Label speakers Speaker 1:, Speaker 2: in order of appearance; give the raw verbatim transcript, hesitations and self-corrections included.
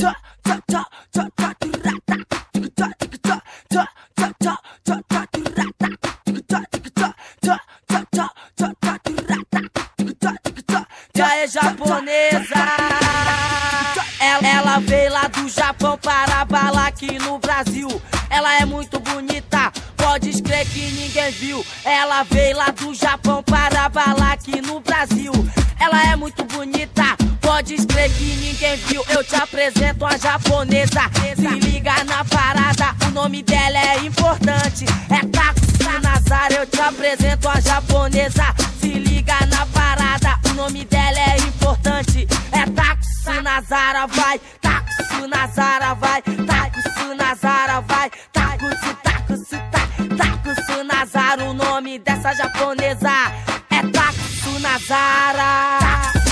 Speaker 1: Já é japonesa, ela, ela veio lá do Japão para balar aqui no Brasil. Ela é muito bonita, pode crer que ninguém viu. Ela veio lá do Japão para balar aqui no Brasil. Ela é muito bonita, pode crer que ninguém viu. Eu te apresento a japonesa, se liga na parada, o nome dela é importante, é Takusu Nazara. Eu te apresento a japonesa, se liga na parada, o nome dela é importante, é Takusu Nazara. Vai, Takusu Nazara, vai, Takusu Nazara, vai, Takusu, Takusu, Takusu Nazara. O nome dessa japonesa é Takusu Nazara.